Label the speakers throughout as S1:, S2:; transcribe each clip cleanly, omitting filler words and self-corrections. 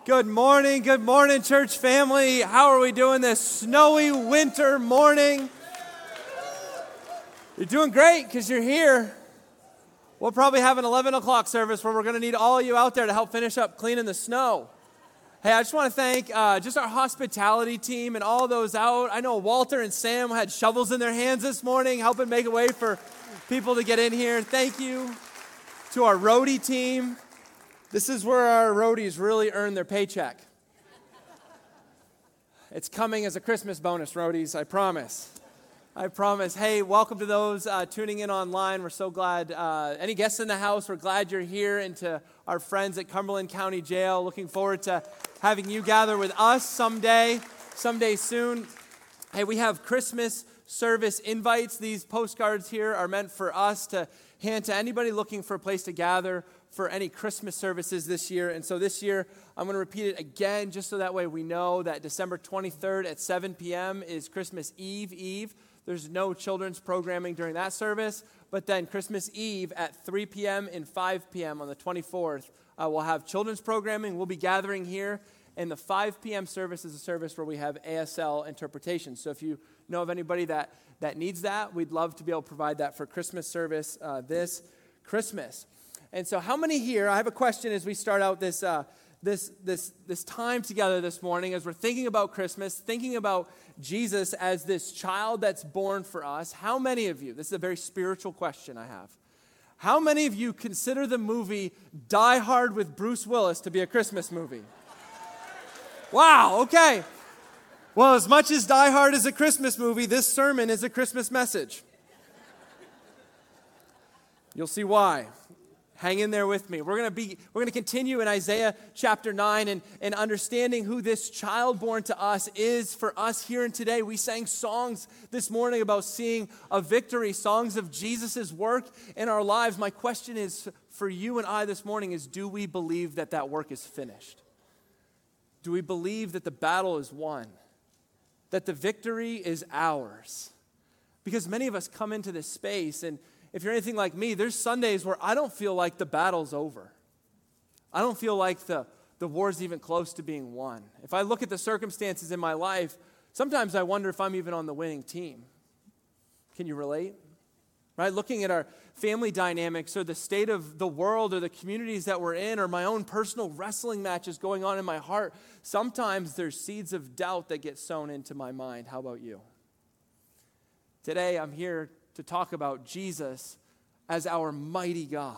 S1: Good morning, church family. How are we doing this snowy winter morning? You're doing great because you're here. We'll probably have an 11 o'clock service where we're going to need all of you out there to help finish up cleaning the snow. Hey, I just want to thank just our hospitality team and all those out. I know Walter and Sam had shovels in their hands this morning, helping make a way for people to get in here. Thank you to our roadie team. This is where our roadies really earn their paycheck. It's coming as a Christmas bonus, roadies, I promise. I promise. Hey, welcome to those tuning in online. We're so glad. Any guests in the house, we're glad you're here, and to our friends at Cumberland County Jail, looking forward to having you gather with us someday soon. Hey, we have Christmas service invites. These postcards here are meant for us to hand to anybody looking for a place to gather for any Christmas services this year. And so this year, I'm going to repeat it again, just so that way we know that December 23rd at 7 p.m. is Christmas Eve. There's no children's programming during that service, but then Christmas Eve at 3 p.m. and 5 p.m. on the 24th, we'll have children's programming. We'll be gathering here, and the 5 p.m. service is a service where we have ASL interpretation. So if you know of anybody that needs that, we'd love to be able to provide that for Christmas service this Christmas. And so how many here, I have a question as we start out this time together this morning, as we're thinking about Christmas, thinking about Jesus as this child that's born for us. How many of you, this is a very spiritual question I have, how many of you consider the movie Die Hard with Bruce Willis to be a Christmas movie? Wow, okay. Well, as much as Die Hard is a Christmas movie, this sermon is a Christmas message. You'll see why. Hang in there with me. We're going to continue in Isaiah chapter 9 and understanding who this child born to us is for us here and today. We sang songs this morning about seeing a victory, songs of Jesus' work in our lives. My question is for you and I this morning is, do we believe that that work is finished? Do we believe that the battle is won? That the victory is ours? Because many of us come into this space, and if you're anything like me, there's Sundays where I don't feel like the battle's over. I don't feel like the war's even close to being won. If I look at the circumstances in my life, sometimes I wonder if I'm even on the winning team. Can you relate? Right? Looking at our family dynamics or the state of the world or the communities that we're in or my own personal wrestling matches going on in my heart, sometimes there's seeds of doubt that get sown into my mind. How about you? Today, I'm here to talk about Jesus as our mighty God.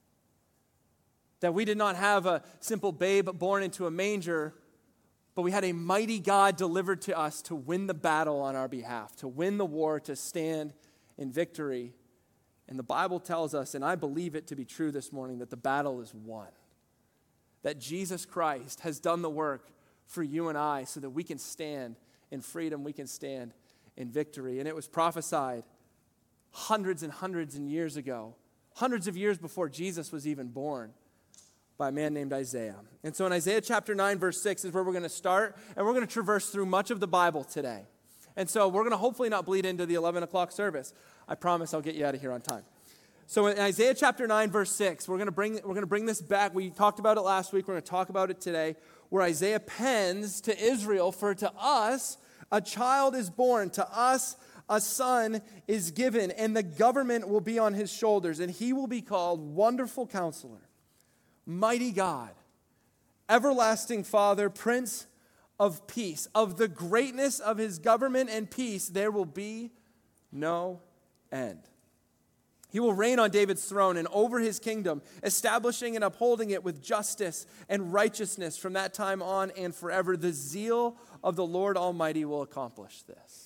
S1: That we did not have a simple babe born into a manger, but we had a mighty God delivered to us to win the battle on our behalf, to win the war, to stand in victory. And the Bible tells us, and I believe it to be true this morning, that the battle is won. That Jesus Christ has done the work for you and I so that we can stand in freedom, we can stand in victory. And it was prophesied hundreds and hundreds of years ago, hundreds of years before Jesus was even born, by a man named Isaiah. And so in Isaiah chapter 9, verse 6 is where we're going to start, and we're going to traverse through much of the Bible today. And so we're going to hopefully not bleed into the 11 o'clock service. I promise I'll get you out of here on time. So in Isaiah chapter 9, verse 6, we're going to bring this back. We talked about it last week. We're going to talk about it today, where Isaiah pens to Israel, for to us a child is born, to us a son is given, and the government will be on his shoulders, and he will be called Wonderful Counselor, Mighty God, Everlasting Father, Prince of Peace. Of the greatness of his government and peace, there will be no end. He will reign on David's throne and over his kingdom, establishing and upholding it with justice and righteousness from that time on and forever. The zeal of the Lord Almighty will accomplish this.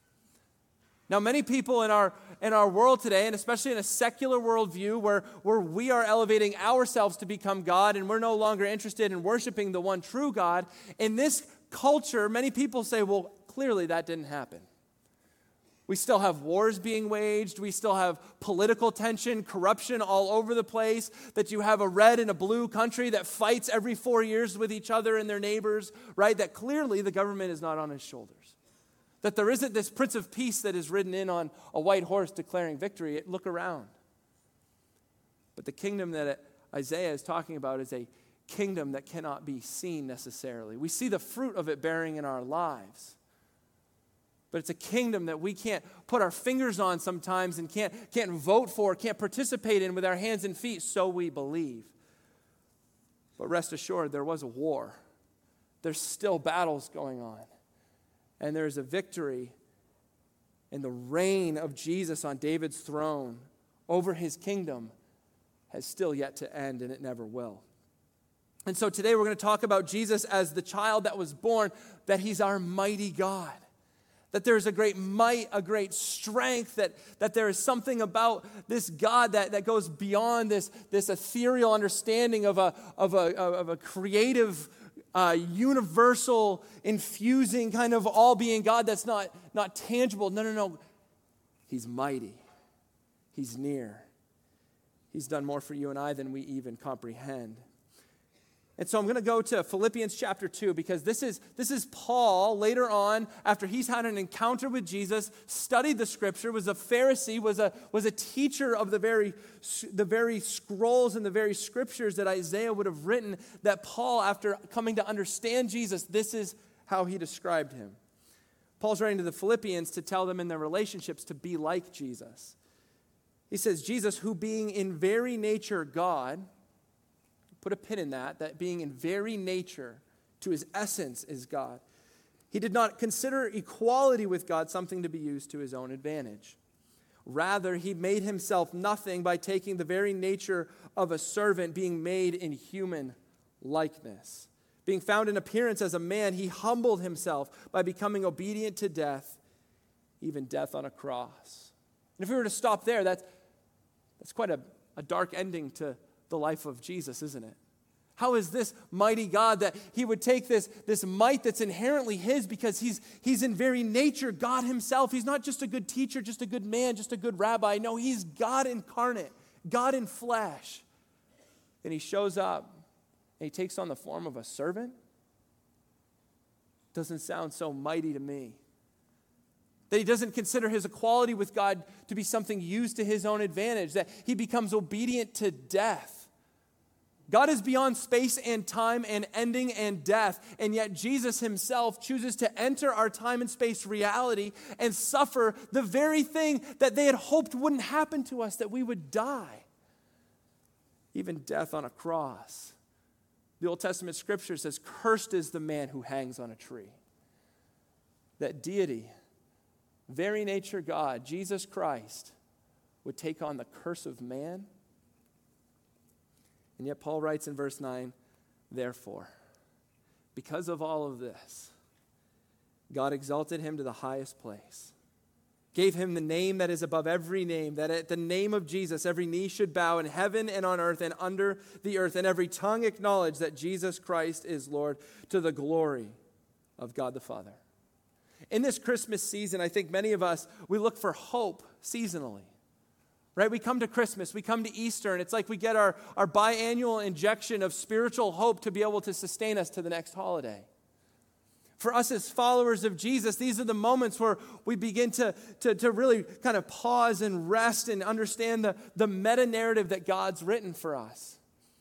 S1: Now, many people in our world today, and especially in a secular worldview where we are elevating ourselves to become God and we're no longer interested in worshiping the one true God, in this culture, many people say, well, clearly that didn't happen. We still have wars being waged. We still have political tension, corruption all over the place, that you have a red and a blue country that fights every 4 years with each other and their neighbors, right? That clearly the government is not on his shoulders. That there isn't this Prince of Peace that is ridden in on a white horse declaring victory. Look around. But the kingdom that Isaiah is talking about is a kingdom that cannot be seen necessarily. We see the fruit of it bearing in our lives. But it's a kingdom that we can't put our fingers on sometimes and can't vote for, can't participate in with our hands and feet, so we believe. But rest assured, there was a war. There's still battles going on. And there's a victory in the reign of Jesus on David's throne over his kingdom has still yet to end, and it never will. And so today we're going to talk about Jesus as the child that was born, that he's our mighty God. That there's a great might, a great strength, that there is something about this God that goes beyond this ethereal understanding of a creative, universal, infusing kind of all-being God that's not tangible. No. He's mighty. He's near. He's done more for you and I than we even comprehend. And so I'm going to go to Philippians chapter 2 because this is Paul later on, after he's had an encounter with Jesus, studied the scripture, was a Pharisee, was a teacher of the very scrolls and the very scriptures that Isaiah would have written, that Paul, after coming to understand Jesus, this is how he described him. Paul's writing to the Philippians to tell them in their relationships to be like Jesus. He says, Jesus, who being in very nature God, put a pin in that being in very nature, to his essence, is God. He did not consider equality with God something to be used to his own advantage. Rather, he made himself nothing by taking the very nature of a servant, being made in human likeness. Being found in appearance as a man, he humbled himself by becoming obedient to death, even death on a cross. And if we were to stop there, that's quite a dark ending to the life of Jesus, isn't it? How is this mighty God that he would take this might that's inherently his because he's in very nature God himself. He's not just a good teacher, just a good man, just a good rabbi. No, he's God incarnate, God in flesh. And he shows up and he takes on the form of a servant. Doesn't sound so mighty to me. That he doesn't consider his equality with God to be something used to his own advantage, that he becomes obedient to death. God is beyond space and time and ending and death, and yet Jesus himself chooses to enter our time and space reality and suffer the very thing that they had hoped wouldn't happen to us, that we would die. Even death on a cross. The Old Testament scripture says, cursed is the man who hangs on a tree. That deity, very nature God, Jesus Christ, would take on the curse of man. And yet Paul writes in verse 9, therefore, because of all of this, God exalted him to the highest place, gave him the name that is above every name, that at the name of Jesus every knee should bow in heaven and on earth and under the earth, and every tongue acknowledge that Jesus Christ is Lord, to the glory of God the Father. In this Christmas season, I think many of us, we look for hope seasonally. Right? We come to Christmas, we come to Easter, and it's like we get our biannual injection of spiritual hope to be able to sustain us to the next holiday. For us as followers of Jesus, these are the moments where we begin to really kind of pause and rest and understand the meta-narrative that God's written for us.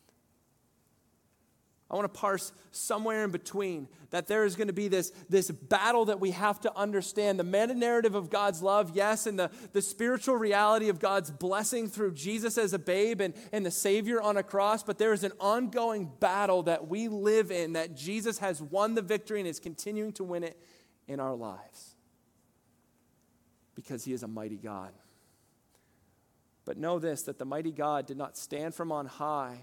S1: I want to parse somewhere in between that there is going to be this battle that we have to understand. The meta-narrative of God's love, yes, and the spiritual reality of God's blessing through Jesus as a babe and the Savior on a cross. But there is an ongoing battle that we live in, that Jesus has won the victory and is continuing to win it in our lives. Because he is a mighty God. But know this, that the mighty God did not stand from on high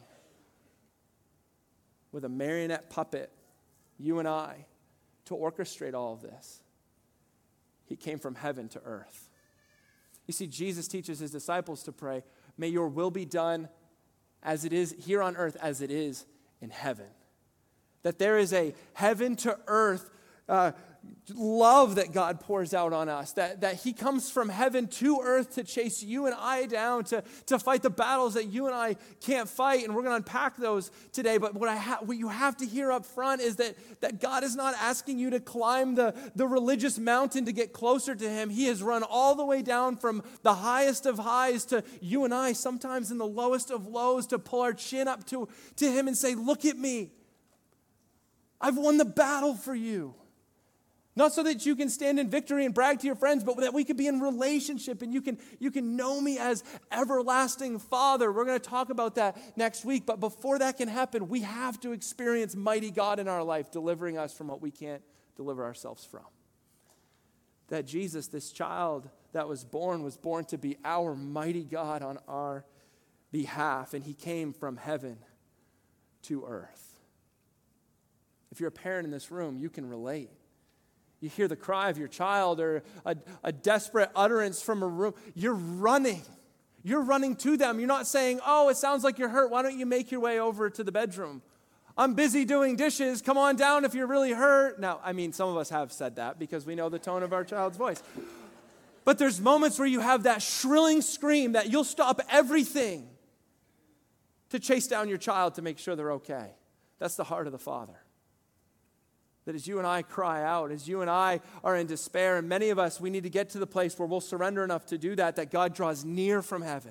S1: with a marionette puppet, you and I, to orchestrate all of this. He came from heaven to earth. You see, Jesus teaches his disciples to pray, may your will be done as it is here on earth as it is in heaven. That there is a heaven to earth love that God pours out on us, that he comes from heaven to earth to chase you and I down, to fight the battles that you and I can't fight. And we're going to unpack those today. But what you have to hear up front is that God is not asking you to climb the religious mountain to get closer to him. He has run all the way down from the highest of highs to you and I, sometimes in the lowest of lows, to pull our chin up to him and say, look at me. I've won the battle for you. Not so that you can stand in victory and brag to your friends, but that we could be in relationship and you can know me as everlasting Father. We're going to talk about that next week. But before that can happen, we have to experience mighty God in our life, delivering us from what we can't deliver ourselves from. That Jesus, this child that was born to be our mighty God on our behalf. And he came from heaven to earth. If you're a parent in this room, you can relate. You hear the cry of your child or a desperate utterance from a room. You're running. You're running to them. You're not saying, oh, it sounds like you're hurt. Why don't you make your way over to the bedroom? I'm busy doing dishes. Come on down if you're really hurt. Now, I mean, some of us have said that because we know the tone of our child's voice. But there's moments where you have that shrilling scream that you'll stop everything to chase down your child to make sure they're okay. That's the heart of the Father. That as you and I cry out, as you and I are in despair, and many of us, we need to get to the place where we'll surrender enough to do that God draws near from heaven.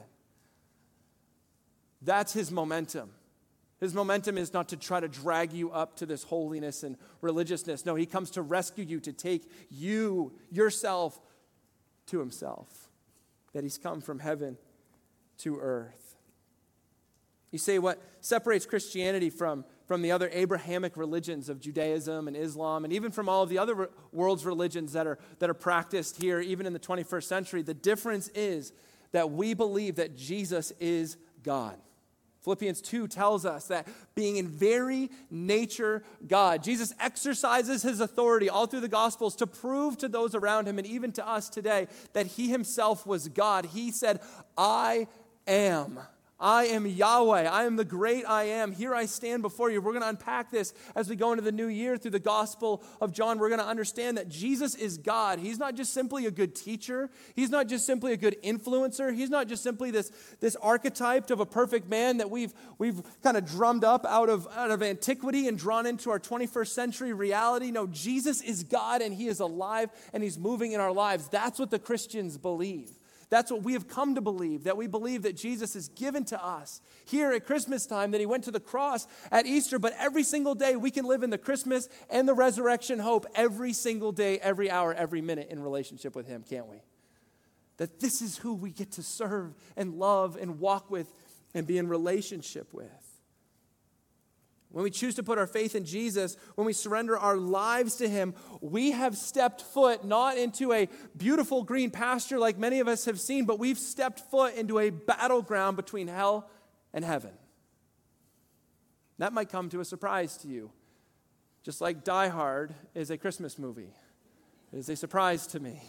S1: That's his momentum. His momentum is not to try to drag you up to this holiness and religiousness. No, he comes to rescue you, to take you, yourself, to himself. That he's come from heaven to earth. You say, what separates Christianity from the other Abrahamic religions of Judaism and Islam, and even from all of the other world's religions that are practiced here, even in the 21st century, the difference is that we believe that Jesus is God. Philippians 2 tells us that being in very nature God, Jesus exercises his authority all through the Gospels to prove to those around him and even to us today that he himself was God. He said, I am Yahweh. I am the great I am. Here I stand before you. We're going to unpack this as we go into the new year through the Gospel of John. We're going to understand that Jesus is God. He's not just simply a good teacher. He's not just simply a good influencer. He's not just simply this archetype of a perfect man that we've kind of drummed up out of antiquity and drawn into our 21st century reality. No, Jesus is God and he is alive and he's moving in our lives. That's what the Christians believe. That's what we have come to believe, that we believe that Jesus is given to us here at Christmas time, that he went to the cross at Easter, but every single day we can live in the Christmas and the resurrection hope every single day, every hour, every minute in relationship with him, can't we? That this is who we get to serve and love and walk with and be in relationship with. When we choose to put our faith in Jesus, when we surrender our lives to him, we have stepped foot not into a beautiful green pasture like many of us have seen, but we've stepped foot into a battleground between hell and heaven. That might come to a surprise to you. Just like Die Hard is a Christmas movie. It is a surprise to me.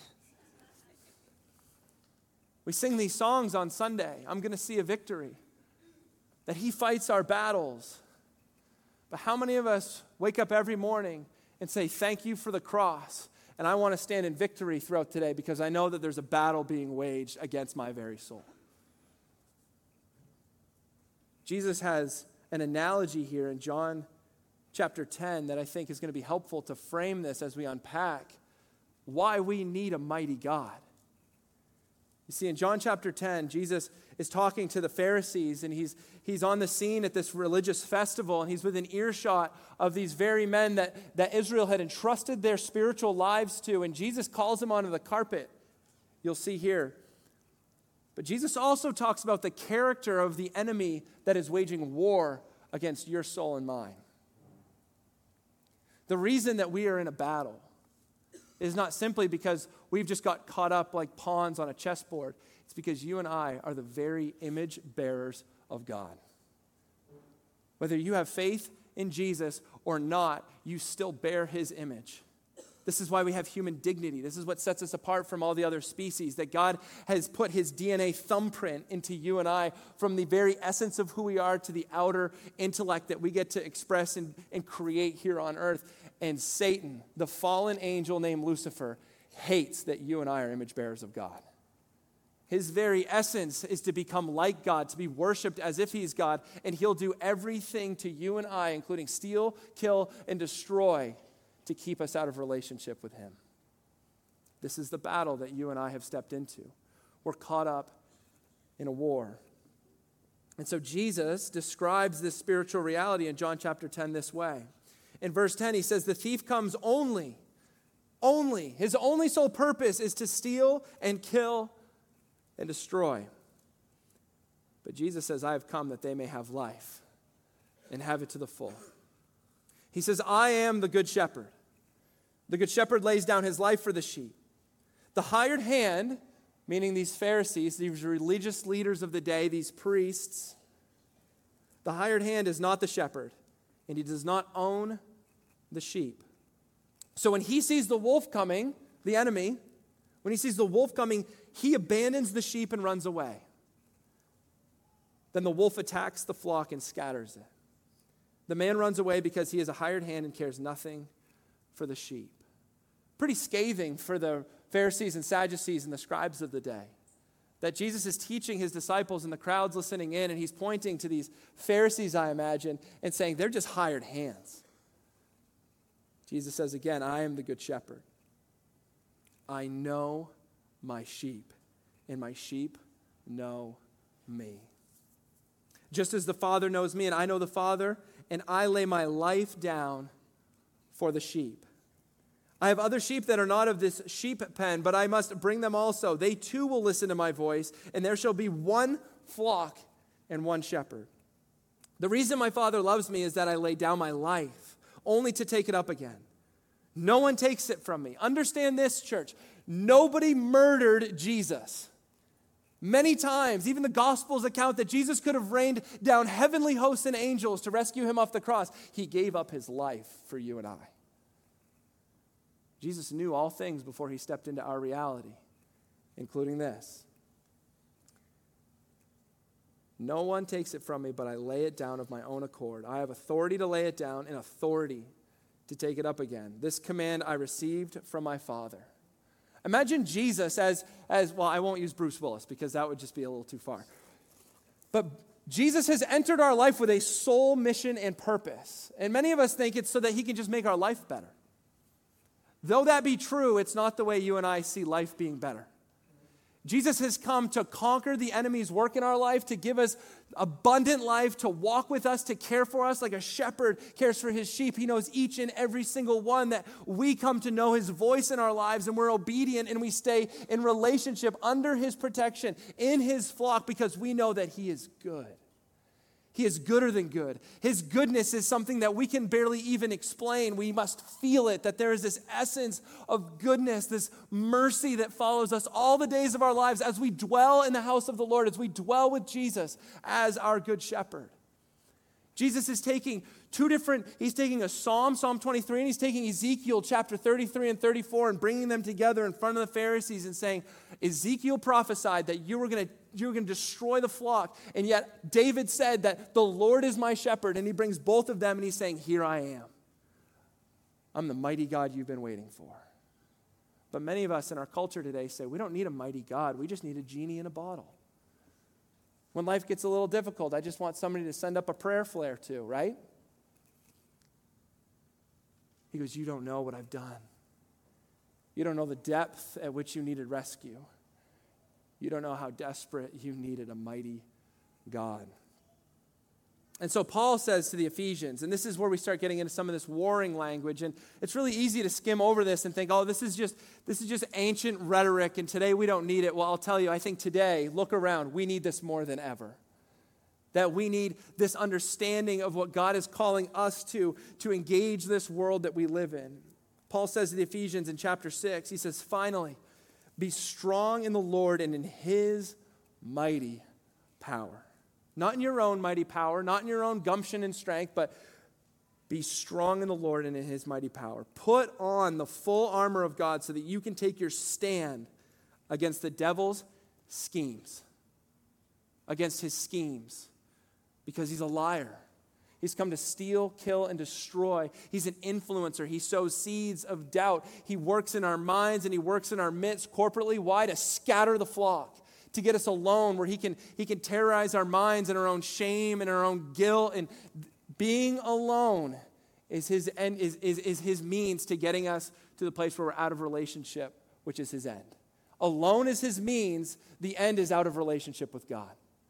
S1: We sing these songs on Sunday. I'm going to see a victory. That he fights our battles. But how many of us wake up every morning and say, thank you for the cross, and I want to stand in victory throughout today because I know that there's a battle being waged against my very soul? Jesus has an analogy here in John chapter 10 that I think is going to be helpful to frame this as we unpack why we need a mighty God. You see, in John chapter 10, Jesus is talking to the Pharisees, and he's on the scene at this religious festival, and he's within earshot of these very men that Israel had entrusted their spiritual lives to, and Jesus calls them onto the carpet. You'll see here. But Jesus also talks about the character of the enemy that is waging war against your soul and mine. The reason that we are in a battle is not simply because we've just got caught up like pawns on a chessboard. It's because you and I are the very image bearers of God. Whether you have faith in Jesus or not, you still bear his image. This is why we have human dignity. This is what sets us apart from all the other species, that God has put his DNA thumbprint into you and I from the very essence of who we are to the outer intellect that we get to express and create here on earth. And Satan, the fallen angel named Lucifer, hates that you and I are image bearers of God. His very essence is to become like God, to be worshiped as if he's God, and he'll do everything to you and I, including steal, kill, and destroy, to keep us out of relationship with him. This is the battle that you and I have stepped into. We're caught up in a war. And so Jesus describes this spiritual reality in John chapter 10 this way. In verse 10, he says, the thief comes only, his only sole purpose is to steal and kill and destroy. But Jesus says, I have come that they may have life and have it to the full. He says, I am the good shepherd. The good shepherd lays down his life for the sheep. The hired hand, meaning these Pharisees, these religious leaders of the day, these priests, the hired hand is not the shepherd, and he does not own the sheep. So when he sees the wolf coming, the enemy, when he sees the wolf coming, he abandons the sheep and runs away. Then the wolf attacks the flock and scatters it. The man runs away because he is a hired hand and cares nothing for the sheep. Pretty scathing for the Pharisees and Sadducees and the scribes of the day. That Jesus is teaching his disciples and the crowds listening in, and he's pointing to these Pharisees, I imagine, and saying, they're just hired hands. Jesus says again, I am the good shepherd. I know my sheep, and my sheep know me. Just as the Father knows me, and I know the Father, and I lay my life down for the sheep. I have other sheep that are not of this sheep pen, but I must bring them also. They too will listen to my voice, and there shall be one flock and one shepherd. The reason my Father loves me is that I lay down my life, only to take it up again. No one takes it from me. Understand this, church. Nobody murdered Jesus. Many times, even the Gospels account that Jesus could have rained down heavenly hosts and angels to rescue him off the cross. He gave up his life for you and I. Jesus knew all things before he stepped into our reality, including this. No one takes it from me, but I lay it down of my own accord. I have authority to lay it down and authority to take it up again. This command I received from my Father. Imagine Jesus as well, I won't use Bruce Willis because that would just be a little too far. But Jesus has entered our life with a sole mission and purpose. And many of us think it's so that he can just make our life better. Though that be true, it's not the way you and I see life being better. Jesus has come to conquer the enemy's work in our life, to give us abundant life, to walk with us, to care for us like a shepherd cares for his sheep. He knows each and every single one, that we come to know his voice in our lives, and we're obedient, and we stay in relationship under his protection in his flock because we know that he is good. He is gooder than good. His goodness is something that we can barely even explain. We must feel it, that there is this essence of goodness, this mercy that follows us all the days of our lives as we dwell in the house of the Lord, as we dwell with Jesus as our good shepherd. Jesus is taking he's taking a Psalm 23, and he's taking Ezekiel chapter 33 and 34 and bringing them together in front of the Pharisees and saying, Ezekiel prophesied that you were going to destroy the flock, and yet David said that the Lord is my shepherd, and he brings both of them and he's saying, here I am. I'm the mighty God you've been waiting for. But many of us in our culture today say, we don't need a mighty God, we just need a genie in a bottle. When life gets a little difficult, I just want somebody to send up a prayer flare to, right? He goes, you don't know what I've done. You don't know the depth at which you needed rescue. You don't know how desperate you needed a mighty God. And so Paul says to the Ephesians, and this is where we start getting into some of this warring language, and it's really easy to skim over this and think, oh, this is just ancient rhetoric, and today we don't need it. Well, I'll tell you, I think today, look around, we need this more than ever. That we need this understanding of what God is calling us to engage this world that we live in. Paul says to the Ephesians in chapter 6, he says, finally, be strong in the Lord and in his mighty power. Not in your own mighty power, not in your own gumption and strength, but be strong in the Lord and in his mighty power. Put on the full armor of God so that you can take your stand against the devil's schemes. Against his schemes. Because he's a liar. He's come to steal, kill, and destroy. He's an influencer. He sows seeds of doubt. He works in our minds and he works in our midst corporately. Why? To scatter the flock, to get us alone where he can terrorize our minds and our own shame and our own guilt. And being alone is his end, is his means to getting us to the place where we're out of relationship, which is his end. Alone is his means. The end is out of relationship with God.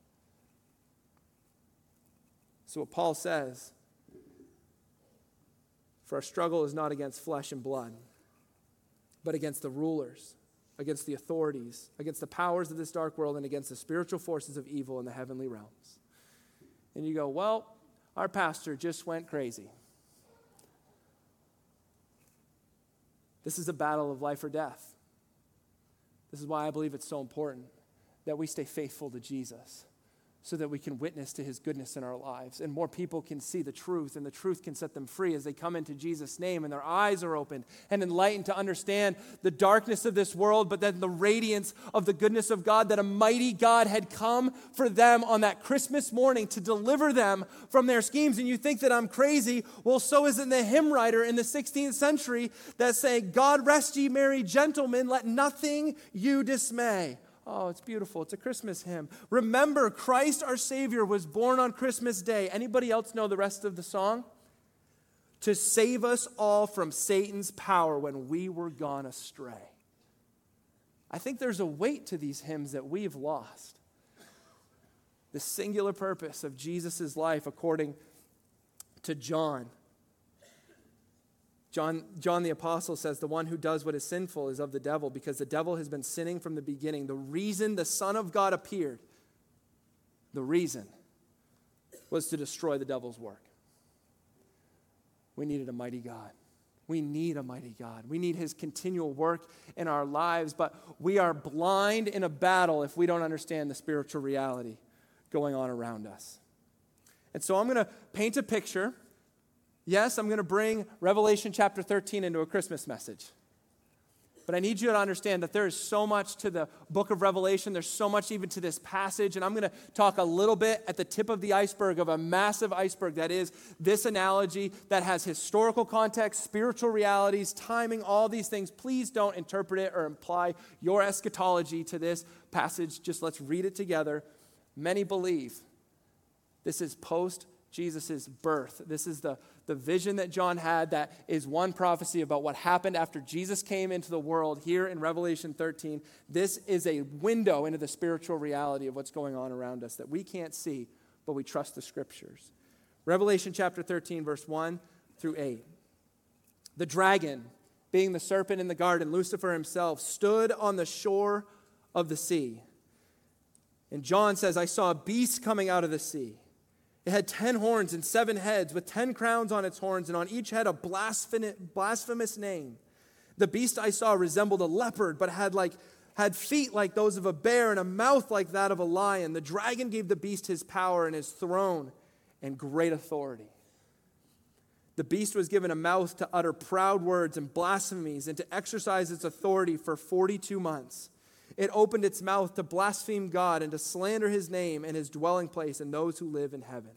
S1: So what Paul says, for our struggle is not against flesh and blood, but against the rulers, against the authorities, against the powers of this dark world, and against the spiritual forces of evil in the heavenly realms. And you go, well, our pastor just went crazy. This is a battle of life or death. This is why I believe it's so important that we stay faithful to Jesus, so that we can witness to his goodness in our lives and more people can see the truth, and the truth can set them free as they come into Jesus' name and their eyes are opened and enlightened to understand the darkness of this world, but then the radiance of the goodness of God, that a mighty God had come for them on that Christmas morning to deliver them from their schemes. And you think that I'm crazy? Well, so isn't the hymn writer in the 16th century that saying, God rest ye merry gentlemen, let nothing you dismay. Oh, it's beautiful. It's a Christmas hymn. Remember, Christ our Savior was born on Christmas Day. Anybody else know the rest of the song? To save us all from Satan's power when we were gone astray. I think there's a weight to these hymns that we've lost. The singular purpose of Jesus' life, according to John. John the Apostle says, the one who does what is sinful is of the devil, because the devil has been sinning from the beginning. The reason the Son of God appeared, the reason was to destroy the devil's work. We needed a mighty God. We need a mighty God. We need his continual work in our lives, but we are blind in a battle if we don't understand the spiritual reality going on around us. And so I'm going to paint a picture. Yes, I'm going to bring Revelation chapter 13 into a Christmas message. But I need you to understand that there is so much to the book of Revelation. There's so much even to this passage. And I'm going to talk a little bit at the tip of the iceberg of a massive iceberg that is this analogy that has historical context, spiritual realities, timing, all these things. Please don't interpret it or imply your eschatology to this passage. Just let's read it together. Many believe this is post Jesus' birth. This is the vision that John had that is one prophecy about what happened after Jesus came into the world here in Revelation 13. This is a window into the spiritual reality of what's going on around us that we can't see, but we trust the scriptures. Revelation chapter 13, verse 1 through 8. The dragon, being the serpent in the garden, Lucifer himself, stood on the shore of the sea. And John says, I saw a beast coming out of the sea. It had 10 horns and 7 heads, with 10 crowns on its horns, and on each head a blasphemous name. The beast I saw resembled a leopard, but had feet like those of a bear and a mouth like that of a lion. The dragon gave the beast his power and his throne and great authority. The beast was given a mouth to utter proud words and blasphemies and to exercise its authority for 42 months. It opened its mouth to blaspheme God and to slander his name and his dwelling place and those who live in heaven.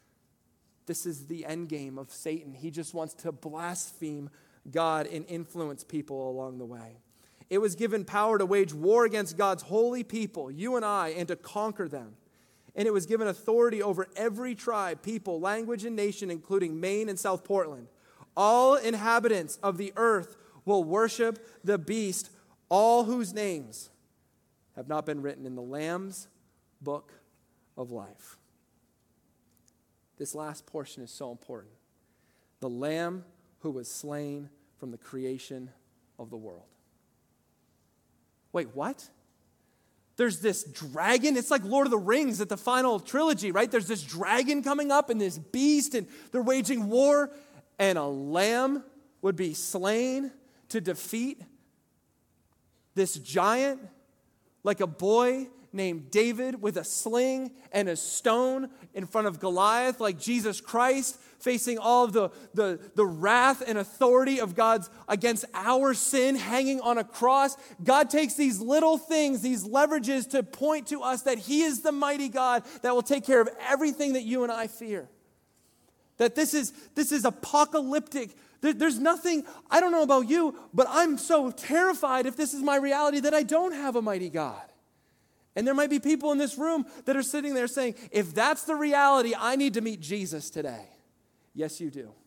S1: This is the end game of Satan. He just wants to blaspheme God and influence people along the way. It was given power to wage war against God's holy people, you and I, and to conquer them. And it was given authority over every tribe, people, language, and nation, including Maine and South Portland. All inhabitants of the earth will worship the beast, all whose names have not been written in the Lamb's book of life. This last portion is so important. The Lamb who was slain from the creation of the world. Wait, what? There's this dragon. It's like Lord of the Rings at the final trilogy, right? There's this dragon coming up and this beast, and they're waging war, and a lamb would be slain to defeat this giant, like a boy named David with a sling and a stone in front of Goliath, like Jesus Christ facing all of the wrath and authority of God's against our sin hanging on a cross. God takes these little things, these leverages to point to us that he is the mighty God that will take care of everything that you and I fear. That this is apocalyptic. There's nothing, I don't know about you, but I'm so terrified if this is my reality that I don't have a mighty God. And there might be people in this room that are sitting there saying, if that's the reality, I need to meet Jesus today. Yes, you do.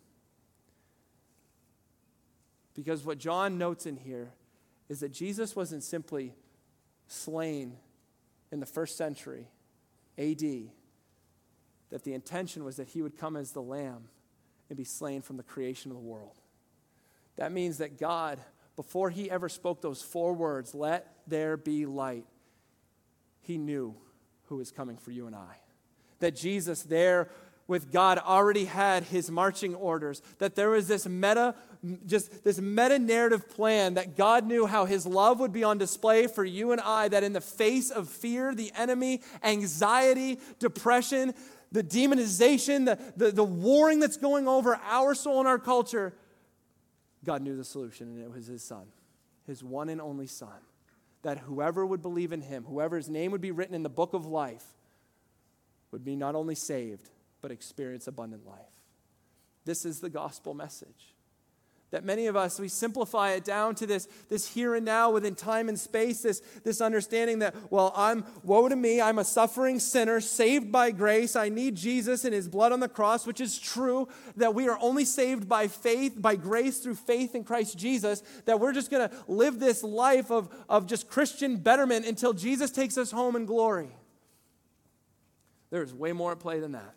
S1: Because what John notes in here is that Jesus wasn't simply slain in the first century AD, that the intention was that he would come as the lamb and be slain from the creation of the world. That means that God, before he ever spoke those 4 words, let there be light, he knew who was coming for you and I. That Jesus there with God already had his marching orders, that there was this meta narrative plan that God knew how his love would be on display for you and I, that in the face of fear, the enemy, anxiety, depression, the demonization, the warring that's going over our soul and our culture, God knew the solution, and it was his son, his one and only son, that whoever would believe in him, whoever's name would be written in the book of life, would be not only saved, but experience abundant life. This is the gospel message. That many of us, we simplify it down to this here and now within time and space, this understanding that, well, woe to me, I'm a suffering sinner, saved by grace, I need Jesus and his blood on the cross, which is true, that we are only saved by faith, by grace through faith in Christ Jesus, that we're just going to live this life of just Christian betterment until Jesus takes us home in glory. There's way more at play than that.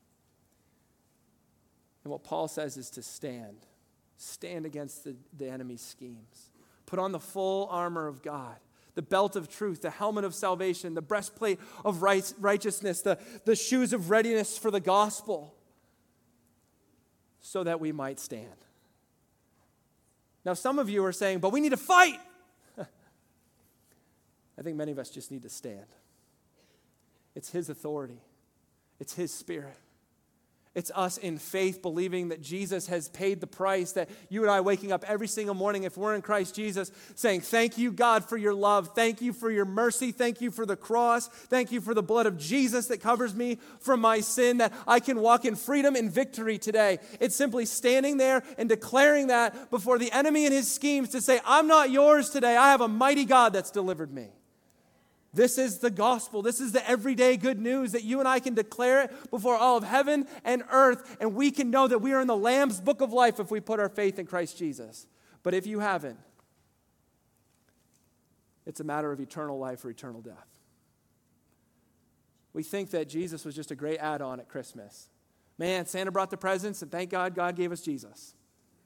S1: And what Paul says is to stand. Stand against the enemy's schemes. Put on the full armor of God, the belt of truth, the helmet of salvation, the breastplate of righteousness, the shoes of readiness for the gospel, so that we might stand. Now, some of you are saying, but we need to fight. I think many of us just need to stand. It's his authority. It's his spirit. It's us in faith believing that Jesus has paid the price, that you and I waking up every single morning, if we're in Christ Jesus, saying, thank you, God, for your love. Thank you for your mercy. Thank you for the cross. Thank you for the blood of Jesus that covers me from my sin, that I can walk in freedom and victory today. It's simply standing there and declaring that before the enemy and his schemes to say, I'm not yours today. I have a mighty God that's delivered me. This is the gospel. This is the everyday good news that you and I can declare it before all of heaven and earth, and we can know that we are in the Lamb's book of life if we put our faith in Christ Jesus. But if you haven't, it's a matter of eternal life or eternal death. We think that Jesus was just a great add-on at Christmas. Man, Santa brought the presents, and thank God, God gave us Jesus.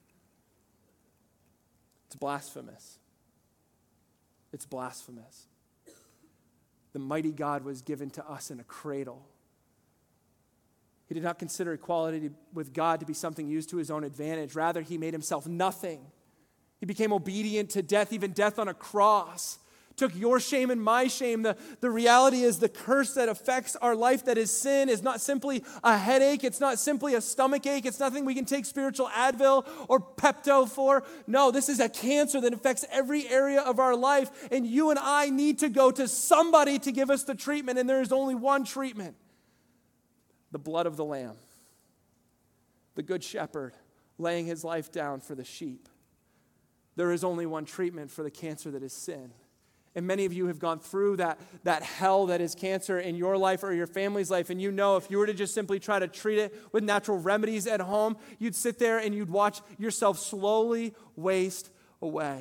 S1: It's blasphemous. It's blasphemous. The mighty God was given to us in a cradle. He did not consider equality with God to be something used to his own advantage. Rather, he made himself nothing. He became obedient to death, even death on a cross. Took your shame and my shame. The reality is the curse that affects our life, that is sin, is not simply a headache. It's not simply a stomach ache. It's nothing we can take spiritual Advil or Pepto for. No, this is a cancer that affects every area of our life. And you and I need to go to somebody to give us the treatment. And there is only one treatment. The blood of the Lamb. The Good Shepherd laying his life down for the sheep. There is only one treatment for the cancer that is sin. And many of you have gone through that hell that is cancer in your life or your family's life. And you know if you were to just simply try to treat it with natural remedies at home, you'd sit there and you'd watch yourself slowly waste away.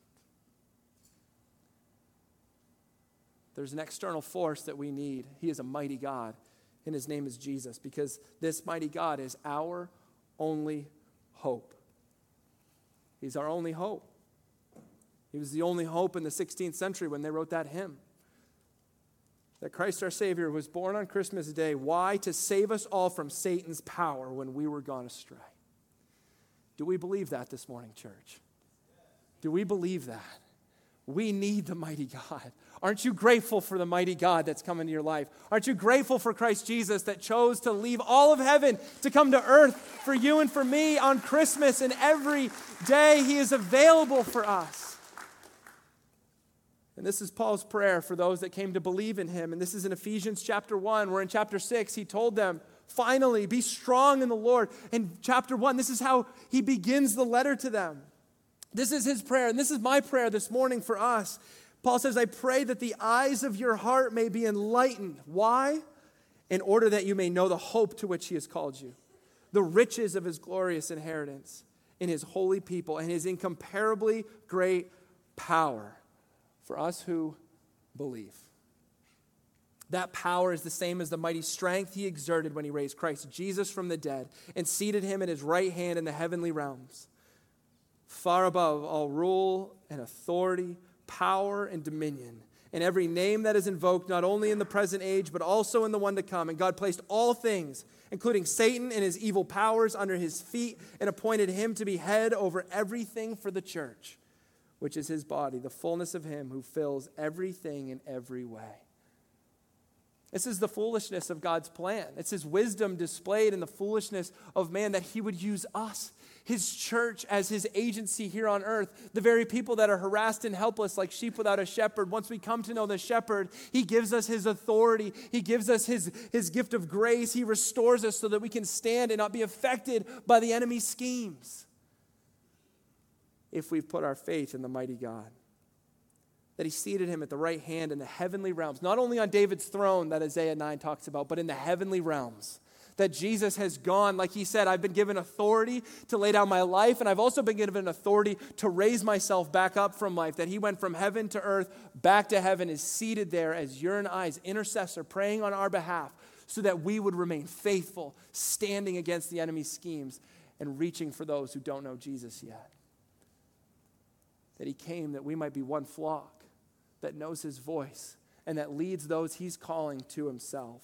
S1: There's an external force that we need. He is a mighty God, and his name is Jesus, because this mighty God is our only hope. He's our only hope. He was the only hope in the 16th century when they wrote that hymn. That Christ our Savior was born on Christmas Day. Why? To save us all from Satan's power when we were gone astray. Do we believe that this morning, church? Do we believe that? We need the mighty God. Aren't you grateful for the mighty God that's come into your life? Aren't you grateful for Christ Jesus that chose to leave all of heaven to come to earth for you and for me on Christmas, and every day he is available for us? And this is Paul's prayer for those that came to believe in him. And this is in Ephesians chapter 1, where in chapter 6, he told them, Finally, be strong in the Lord. In chapter 1, this is how he begins the letter to them. This is his prayer, and this is my prayer this morning for us. Paul says, I pray that the eyes of your heart may be enlightened. Why? In order that you may know the hope to which he has called you, the riches of his glorious inheritance in his holy people, and his incomparably great power for us who believe. That power is the same as the mighty strength he exerted when he raised Christ Jesus from the dead and seated him at his right hand in the heavenly realms, far above all rule and authority, power and dominion, and every name that is invoked, not only in the present age, but also in the one to come. And God placed all things, including Satan and his evil powers, under his feet and appointed him to be head over everything for the church, which is his body, the fullness of him who fills everything in every way. This is the foolishness of God's plan. It's his wisdom displayed in the foolishness of man, that he would use us, his church, as his agency here on earth. The very people that are harassed and helpless like sheep without a shepherd. Once we come to know the shepherd, he gives us his authority. He gives us his gift of grace. He restores us so that we can stand and not be affected by the enemy's schemes, if we've put our faith in the mighty God. That he seated him at the right hand in the heavenly realms, not only on David's throne that Isaiah 9 talks about, but in the heavenly realms. That Jesus has gone, like he said, I've been given authority to lay down my life, and I've also been given authority to raise myself back up from life. That he went from heaven to earth, back to heaven, is seated there as your and I's intercessor, praying on our behalf, so that we would remain faithful, standing against the enemy's schemes and reaching for those who don't know Jesus yet. That he came that we might be one flock that knows his voice and that leads those he's calling to himself.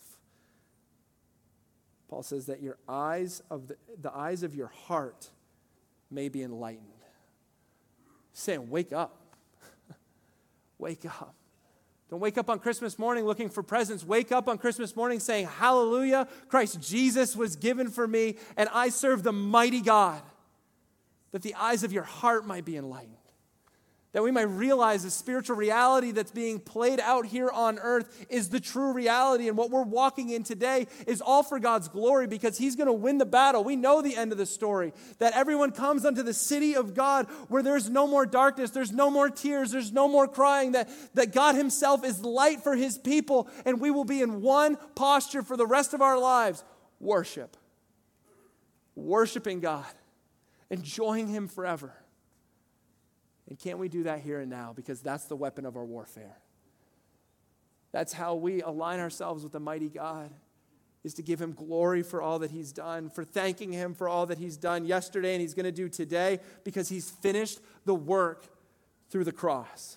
S1: Paul says that your eyes of the eyes of your heart may be enlightened. He's saying, wake up. Wake up. Don't wake up on Christmas morning looking for presents. Wake up on Christmas morning saying, hallelujah, Christ Jesus was given for me, and I serve the mighty God. That the eyes of your heart might be enlightened. That we might realize the spiritual reality that's being played out here on earth is the true reality. And what we're walking in today is all for God's glory, because he's going to win the battle. We know the end of the story. That everyone comes unto the city of God where there's no more darkness, there's no more tears, there's no more crying. That God himself is light for his people, and we will be in one posture for the rest of our lives. Worship. Worshiping God. Enjoying him forever. And can't we do that here and now? Because that's the weapon of our warfare. That's how we align ourselves with the mighty God, is to give him glory for all that he's done, for thanking him for all that he's done yesterday and he's going to do today, because he's finished the work through the cross.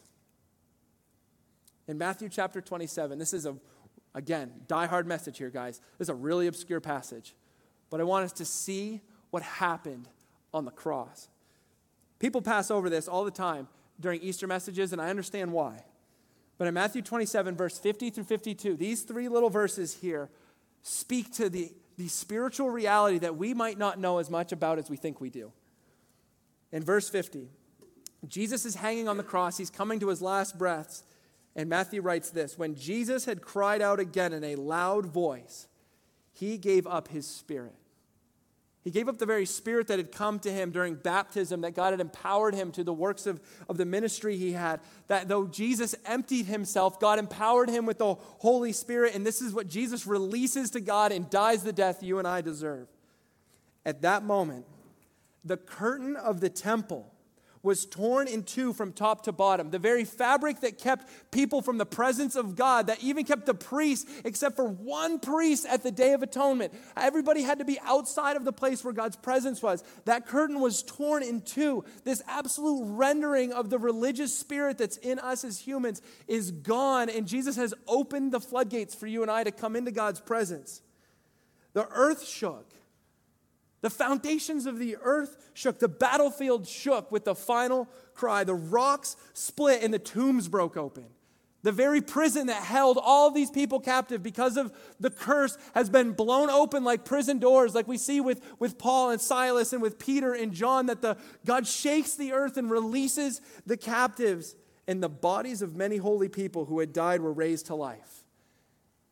S1: In Matthew chapter 27, this is again, die-hard message here, guys. This is a really obscure passage, but I want us to see what happened on the cross. People pass over this all the time during Easter messages, and I understand why. But in Matthew 27, verse 50 through 52, these three little verses here speak to the spiritual reality that we might not know as much about as we think we do. In verse 50, Jesus is hanging on the cross. He's coming to his last breaths. And Matthew writes this: when Jesus had cried out again in a loud voice, he gave up his spirit. He gave up the very spirit that had come to him during baptism, that God had empowered him to the works of the ministry he had. That though Jesus emptied himself, God empowered him with the Holy Spirit. And this is what Jesus releases to God and dies the death you and I deserve. At that moment, the curtain of the temple was torn in two from top to bottom. The very fabric that kept people from the presence of God, that even kept the priests, except for one priest at the Day of Atonement. Everybody had to be outside of the place where God's presence was. That curtain was torn in two. This absolute rendering of the religious spirit that's in us as humans is gone, and Jesus has opened the floodgates for you and I to come into God's presence. The earth shook. The foundations of the earth shook. The battlefield shook with the final cry. The rocks split and the tombs broke open. The very prison that held all these people captive because of the curse has been blown open like prison doors, like we see with Paul and Silas and with Peter and John, that God shakes the earth and releases the captives, and the bodies of many holy people who had died were raised to life.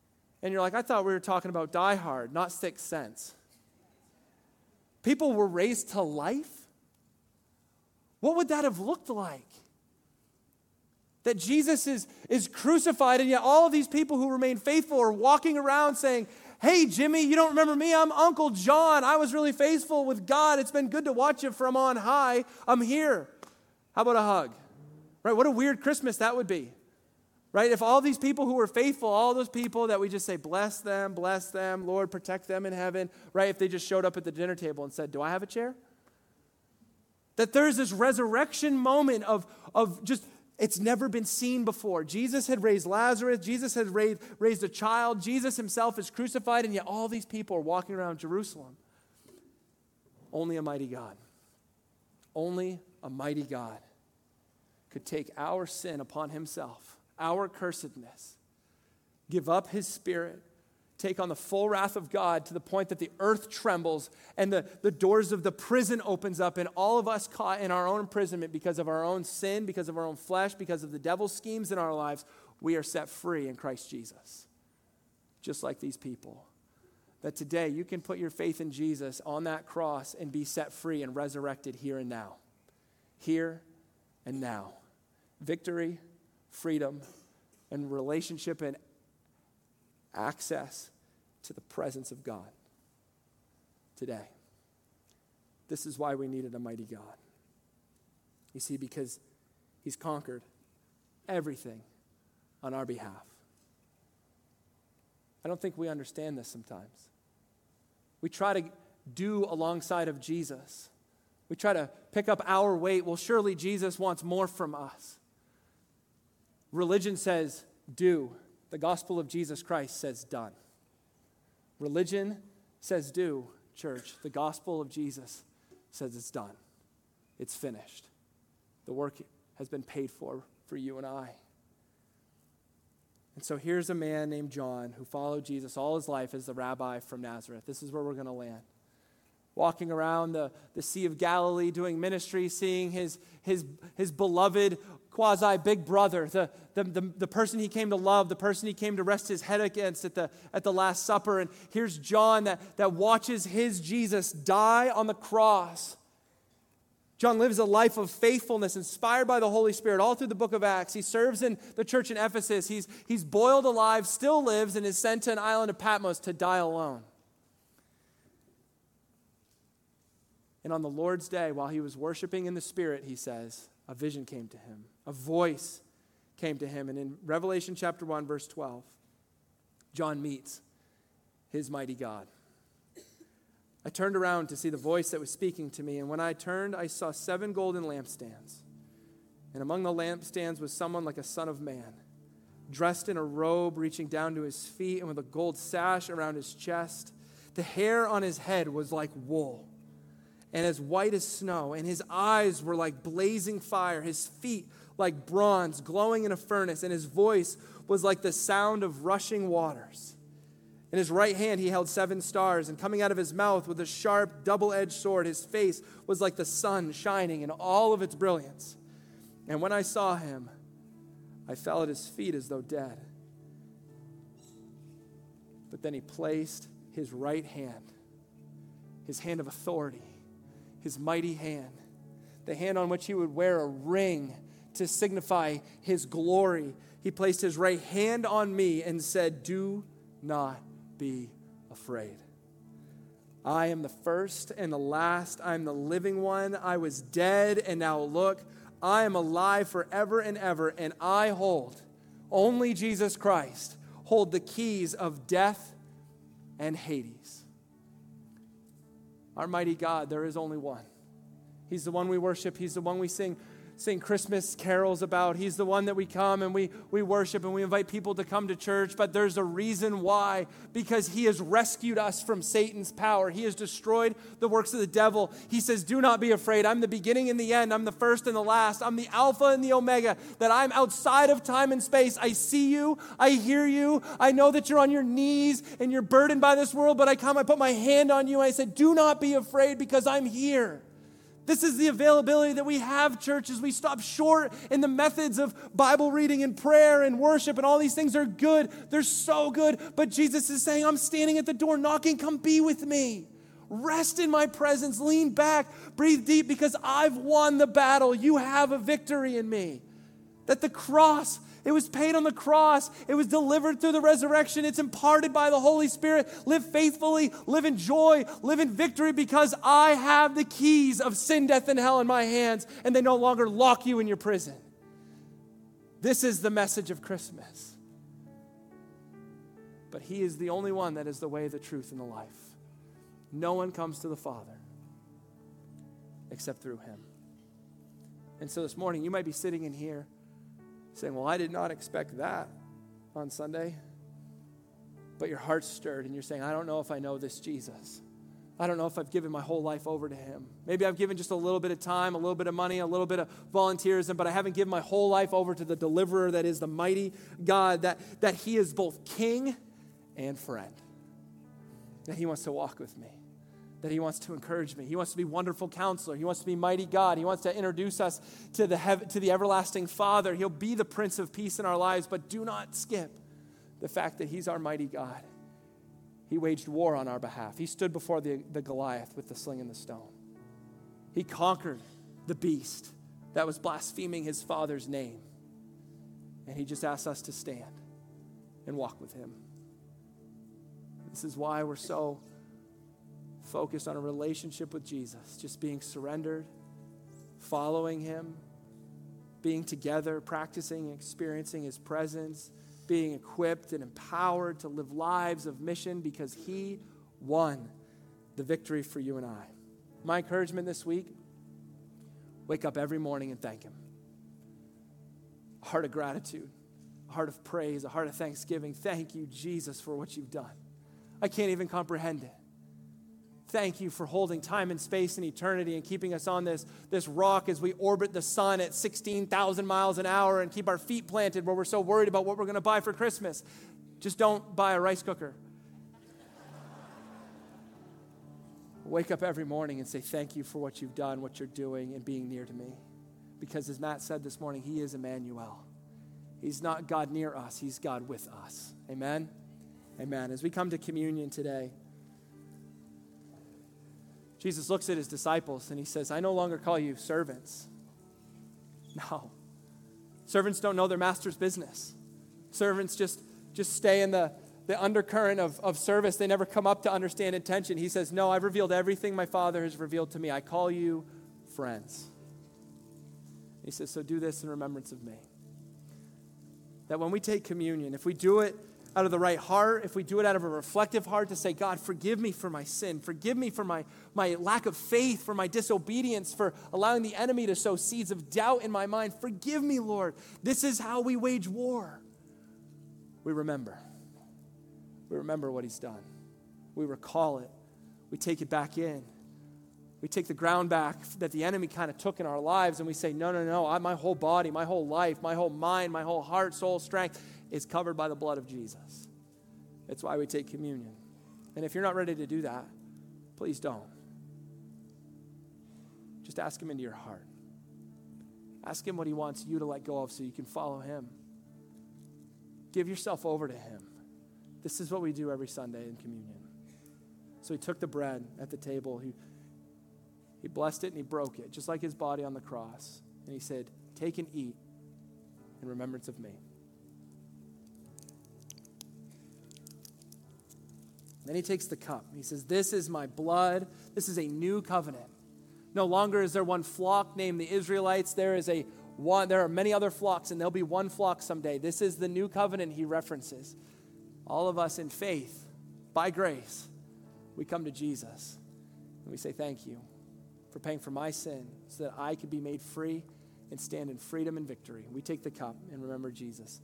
S1: And you're like, I thought we were talking about Die Hard, not Sixth Sense. People were raised to life? What would that have looked like? That Jesus is crucified, and yet all of these people who remain faithful are walking around saying, hey, Jimmy, you don't remember me? I'm Uncle John. I was really faithful with God. It's been good to watch you from on high. I'm here. How about a hug? Right? What a weird Christmas that would be. Right? If all these people who were faithful, all those people that we just say, bless them, Lord, protect them in heaven, right? If they just showed up at the dinner table and said, do I have a chair? That there's this resurrection moment of just, it's never been seen before. Jesus had raised Lazarus. Jesus had raised a child. Jesus himself is crucified, and yet all these people are walking around Jerusalem. Only a mighty God. Only a mighty God could take our sin upon himself, our cursedness, give up his spirit, take on the full wrath of God to the point that the earth trembles and the doors of the prison opens up, and all of us caught in our own imprisonment because of our own sin, because of our own flesh, because of the devil's schemes in our lives, we are set free in Christ Jesus. Just like these people. That today you can put your faith in Jesus on that cross and be set free and resurrected here and now. Here and now. Victory, freedom, and relationship and access to the presence of God today. This is why we needed a mighty God. You see, because he's conquered everything on our behalf. I don't think we understand this sometimes. We try to do alongside of Jesus. We try to pick up our weight. Well, surely Jesus wants more from us. Religion says do. The gospel of Jesus Christ says done. Religion says do, church. The gospel of Jesus says it's done. It's finished. The work has been paid for you and I. And so here's a man named John who followed Jesus all his life as the rabbi from Nazareth. This is where we're going to land. Walking around the Sea of Galilee, doing ministry, seeing his beloved quasi-big brother, the person he came to love, the person he came to rest his head against at the Last Supper. And here's John that watches his Jesus die on the cross. John lives a life of faithfulness, inspired by the Holy Spirit, all through the book of Acts. He serves in the church in Ephesus. He's boiled alive, still lives, and is sent to an island of Patmos to die alone. And on the Lord's day, while he was worshiping in the Spirit, he says, a vision came to him. A voice came to him. And in Revelation chapter 1, verse 12, John meets his mighty God. I turned around to see the voice that was speaking to me, and when I turned, I saw 7 golden lampstands. And among the lampstands was someone like a son of man, dressed in a robe reaching down to his feet and with a gold sash around his chest. The hair on his head was like wool, and as white as snow, and his eyes were like blazing fire, his feet like bronze glowing in a furnace, and his voice was like the sound of rushing waters. In his right hand he held 7 stars, and coming out of his mouth with a sharp, double-edged sword, his face was like the sun shining in all of its brilliance. And when I saw him, I fell at his feet as though dead. But then he placed his right hand, his hand of authority, his mighty hand, the hand on which he would wear a ring to signify his glory. He placed his right hand on me and said, "Do not be afraid. I am the first and the last. I am the living one. I was dead, and now look, I am alive forever and ever, and I hold, only Jesus Christ, hold the keys of death and Hades." Our mighty God, there is only one. He's the one we worship. He's the one we sing Christmas carols about. He's the one that we come and we worship and we invite people to come to church. But there's a reason why. Because he has rescued us from Satan's power. He has destroyed the works of the devil. He says, do not be afraid. I'm the beginning and the end. I'm the first and the last. I'm the Alpha and the Omega. That I'm outside of time and space. I see you. I hear you. I know that you're on your knees and you're burdened by this world. But I come, I put my hand on you and I said, do not be afraid because I'm here. This is the availability that we have, church, as we stop short in the methods of Bible reading and prayer and worship, and all these things are good. They're so good. But Jesus is saying, I'm standing at the door knocking. Come be with me. Rest in my presence. Lean back. Breathe deep, because I've won the battle. You have a victory in me. That the cross, it was paid on the cross. It was delivered through the resurrection. It's imparted by the Holy Spirit. Live faithfully, live in joy, live in victory, because I have the keys of sin, death, and hell in my hands, and they no longer lock you in your prison. This is the message of Christmas. But he is the only one that is the way, the truth, and the life. No one comes to the Father except through him. And so this morning, you might be sitting in here saying, well, I did not expect that on Sunday. But your heart's stirred and you're saying, I don't know if I know this Jesus. I don't know if I've given my whole life over to him. Maybe I've given just a little bit of time, a little bit of money, a little bit of volunteerism, but I haven't given my whole life over to the deliverer that is the mighty God, that he is both king and friend. That he wants to walk with me. That he wants to encourage me. He wants to be wonderful counselor. He wants to be mighty God. He wants to introduce us to the everlasting Father. He'll be the Prince of Peace in our lives, but do not skip the fact that he's our mighty God. He waged war on our behalf. He stood before the Goliath with the sling and the stone. He conquered the beast that was blaspheming his Father's name. And he just asks us to stand and walk with him. This is why we're so focused on a relationship with Jesus, just being surrendered, following him, being together, practicing, experiencing his presence, being equipped and empowered to live lives of mission, because he won the victory for you and I. My encouragement this week, wake up every morning and thank him. A heart of gratitude, a heart of praise, a heart of thanksgiving. Thank you, Jesus, for what you've done. I can't even comprehend it. Thank you for holding time and space and eternity and keeping us on this rock as we orbit the sun at 16,000 miles an hour and keep our feet planted where we're so worried about what we're going to buy for Christmas. Just don't buy a rice cooker. Wake up every morning and say thank you for what you've done, what you're doing, and being near to me. Because as Matt said this morning, he is Emmanuel. He's not God near us, he's God with us. Amen? Amen. As we come to communion today, Jesus looks at his disciples and he says, I no longer call you servants. No. Servants don't know their master's business. Servants just stay in the undercurrent of service. They never come up to understand intention. He says, no, I've revealed everything my Father has revealed to me. I call you friends. He says, so do this in remembrance of me. That when we take communion, if we do it out of the right heart, if we do it out of a reflective heart to say, God, forgive me for my sin. Forgive me for my lack of faith, for my disobedience, for allowing the enemy to sow seeds of doubt in my mind. Forgive me, Lord. This is how we wage war. We remember. We remember what he's done. We recall it. We take it back in. We take the ground back that the enemy kind of took in our lives, and we say, no, my whole body, my whole life, my whole mind, my whole heart, soul, strength is covered by the blood of Jesus. It's why we take communion. And if you're not ready to do that, please don't. Just ask him into your heart. Ask him what he wants you to let go of so you can follow him. Give yourself over to him. This is what we do every Sunday in communion. So he took the bread at the table. He blessed it and he broke it, just like his body on the cross. And he said, take and eat in remembrance of me. Then he takes the cup. He says, this is my blood. This is a new covenant. No longer is there one flock named the Israelites. There are many other flocks, and there'll be one flock someday. This is the new covenant he references. All of us in faith, by grace, we come to Jesus. And we say, thank you for paying for my sin so that I could be made free and stand in freedom and victory. We take the cup and remember Jesus.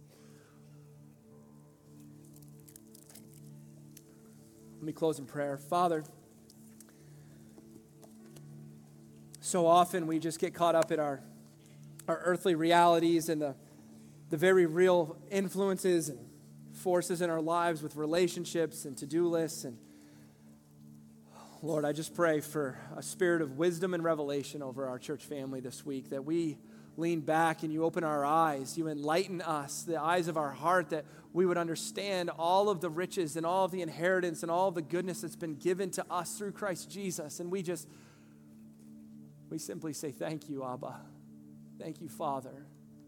S1: Let me close in prayer. Father, so often we just get caught up in our earthly realities and the very real influences and forces in our lives with relationships and to-do lists. And Lord, I just pray for a spirit of wisdom and revelation over our church family this week, that we lean back and you open our eyes, you enlighten us, the eyes of our heart, that we would understand all of the riches and all of the inheritance and all of the goodness that's been given to us through Christ Jesus. And we simply say, thank you, Abba. Thank you, Father.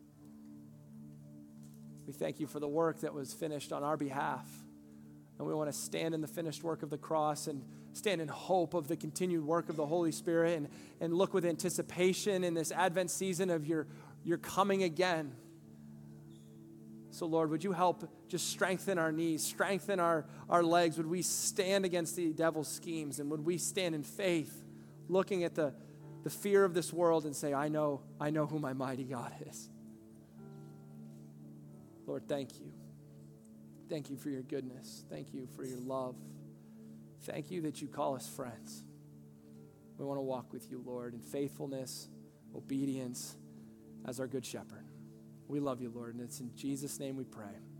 S1: We thank you for the work that was finished on our behalf. And we want to stand in the finished work of the cross and stand in hope of the continued work of the Holy Spirit and look with anticipation in this Advent season of your coming again. So, Lord, would you help just strengthen our knees, strengthen our legs? Would we stand against the devil's schemes? And would we stand in faith, looking at the fear of this world and say, I know who my mighty God is. Lord, thank you. Thank you for your goodness. Thank you for your love. Thank you that you call us friends. We want to walk with you, Lord, in faithfulness, obedience as our good shepherd. We love you, Lord, and it's in Jesus' name we pray.